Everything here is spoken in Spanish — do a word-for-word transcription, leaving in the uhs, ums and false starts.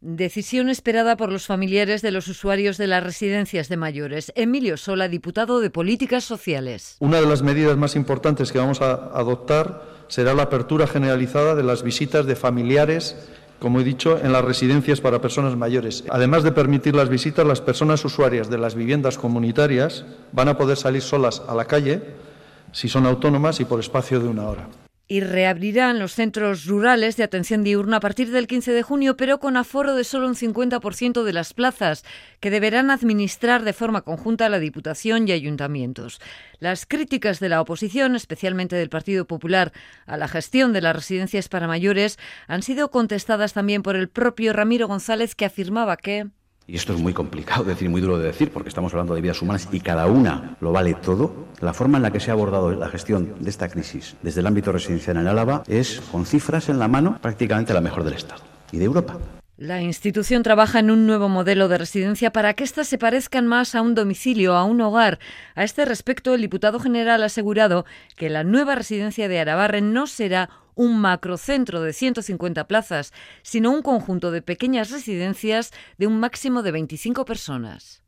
Decisión esperada por los familiares de los usuarios de las residencias de mayores. Emilio Sola, diputado de Políticas Sociales. Una de las medidas más importantes que vamos a adoptar será la apertura generalizada de las visitas de familiares, como he dicho, en las residencias para personas mayores. Además de permitir las visitas, las personas usuarias de las viviendas comunitarias van a poder salir solas a la calle si son autónomas y por espacio de una hora. Y reabrirán los centros rurales de atención diurna a partir del quince de junio, pero con aforo de solo un cincuenta por ciento de las plazas, que deberán administrar de forma conjunta la Diputación y ayuntamientos. Las críticas de la oposición, especialmente del Partido Popular, a la gestión de las residencias para mayores, han sido contestadas también por el propio Ramiro González, que afirmaba que... Y esto es muy complicado, de decir, muy duro de decir, porque estamos hablando de vidas humanas y cada una lo vale todo. La forma en la que se ha abordado la gestión de esta crisis desde el ámbito residencial en Álava es, con cifras en la mano, prácticamente la mejor del Estado y de Europa. La institución trabaja en un nuevo modelo de residencia para que éstas se parezcan más a un domicilio, a un hogar. A este respecto, el diputado general ha asegurado que la nueva residencia de Arabarren no será un macrocentro de ciento cincuenta plazas, sino un conjunto de pequeñas residencias de un máximo de veinticinco personas.